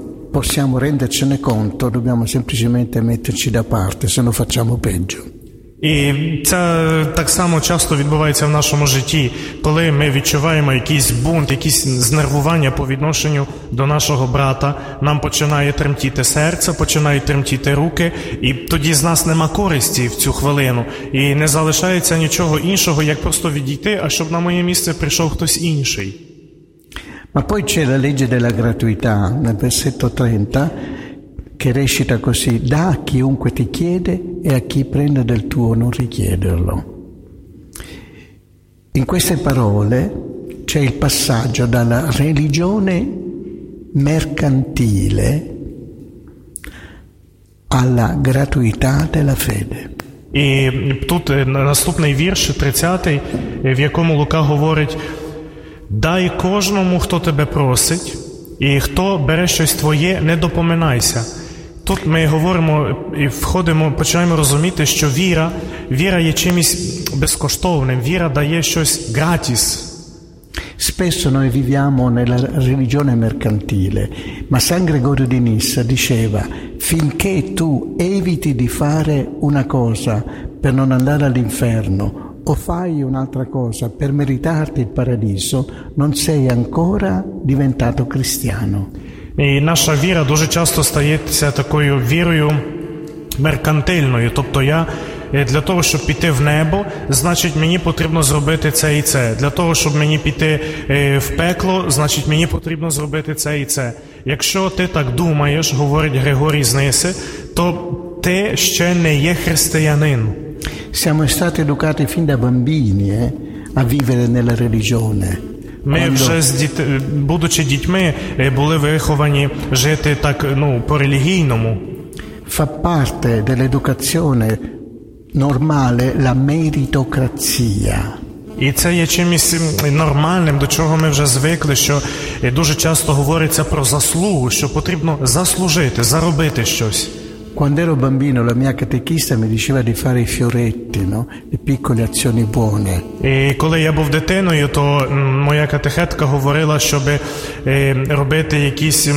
possiamo rendercene conto, dobbiamo semplicemente metterci da parte, se no facciamo peggio. І це так само часто відбувається в нашому житті, коли ми відчуваємо якийсь бунт, якісь знервування по відношенню до нашого брата, нам починає тремтіти серце, починають тремтіти руки, і тоді з нас нема користі в цю хвилину, і не залишається нічого іншого, як просто відійти, а щоб на моє місце прийшов хтось інший. Ma poi c'è la legge della gratuità, nel versetto trenta, che recita così: dà a chiunque ti chiede e a chi prende del tuo non richiederlo. In queste parole c'è il passaggio dalla religione mercantile alla gratuità della fede. І тут наступний вірш, тридцятий, в якому Лука говорить: «Дай кожному, хто тебе просить, і хто бере щось твоє, не допоминайся». Тут ми говоримо і входимо, починаємо розуміти, що віра, віра є чимось безкоштовним, віра дає щось gratis. Spesso noi viviamo nella religione mercantile, ma San Gregorio di Nissa diceva: finché tu eviti di fare una cosa per non andare all'inferno o fai un'altra cosa per meritarti il paradiso, non sei ancora diventato cristiano. І наша віра дуже часто стається такою вірою меркантильною. Тобто я для того, щоб піти в небо, значить мені потрібно зробити це і це. Для того, щоб мені піти в пекло, значить мені потрібно зробити це і це. Якщо ти так думаєш, говорить Григорій з Ниси, то ти ще не є християнин. Siamo stati educati fin da bambini eh, a vivere nella religione. Ми вже, з діт... будучи дітьми, були виховані жити так, ну, по-релігійному. Fa parte dell'educazione normale la meritocrazia. І це є чимось нормальним, до чого ми вже звикли, що дуже часто говориться про заслугу, що потрібно заслужити, заробити щось. Quando ero bambino la mia catechista mi diceva di fare i fioretti, no? Le piccole azioni buone. І коли я був дитиною, то моя катехетка говорила, щоб робити якісь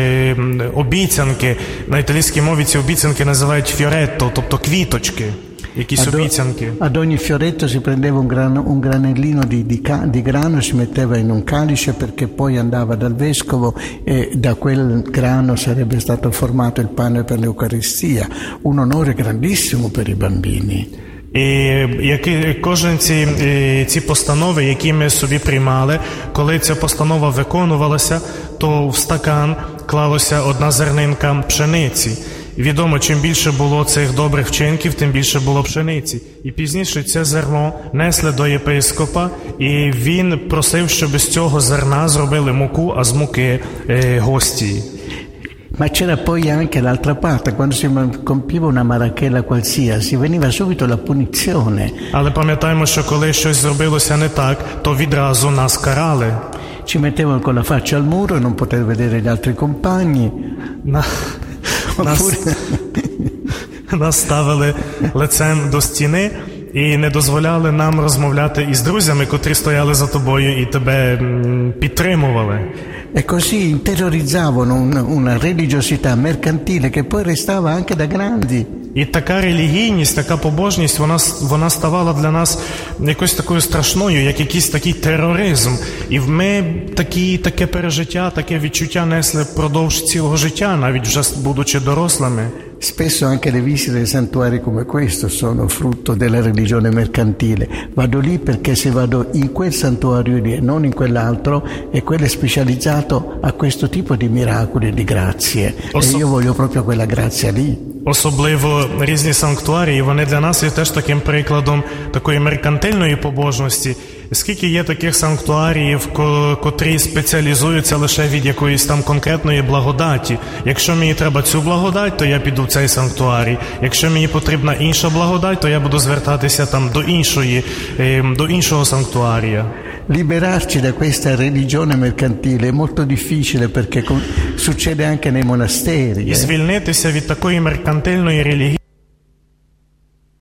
обіцянки. На італійській мові ці обіцянки називають фіоретто, тобто квіточки. Якісь обіцянки. Ad ogni fioretto si prendeva un, grano, un granellino di, di, di grano e si metteva in un calice, perché poi andava dal vescovo e da quel grano sarebbe stato formato il pane per l'Eucaristia. Un onore grandissimo per i bambini. І які, кожен ці, ці постанови, які ми собі приймали, коли ця постанова виконувалася, то в стакан клалося одна зернинка пшениці. Відомо, чим більше було цих добрих вчинків, тим більше було пшениці. І пізніше це зерно несли до єпископа, і він просив, щоб з цього зерна зробили муку, а з муки е, гостії. Ma c'era poi anche l'altra parte, quando si compiva una marachella qualsiasi, veniva subito la punizione. Але пам'ятаємо, що коли щось зробилося не так, то відразу нас карали. Ci mettevano con la faccia al muro e non poter vedere gli altri compagni. На... Нас... нас stavили лицем до стіни і не дозволяли нам розмовляти із друзями, котрі стояли за тобою і тебе підтримували. E così interiorizzavano una, una religiosità mercantile che poi restava anche da grandi. І така релігійність, така побожність, вона, вона ставала для нас якось такою страшною, як якийсь такий тероризм. І ми такі, таке пережиття, таке відчуття несли впродовж цілого життя, навіть вже будучи дорослими. Spesso anche le visite ai santuari come questo sono frutto della religione mercantile. Vado lì perché se vado in quel santuario lì e non in quell'altro, e quello è specializzato a questo tipo di miracoli e di grazie. Osso- e io voglio proprio quella grazia lì. Особливо різні санктуарії, вони для нас є теж таким прикладом такої меркантильної побожності. Скільки є таких санктуаріїв, котрі спеціалізуються лише від якоїсь там конкретної благодаті. Якщо мені треба цю благодать, то я піду в цей санктуарій. Якщо мені потрібна інша благодать, то я буду звертатися там до іншої, до іншого санктуарія. Liberarci da questa religione mercantile è molto difficile perché succede anche nei monasteri. І звільнитися від такої меркантильної релігії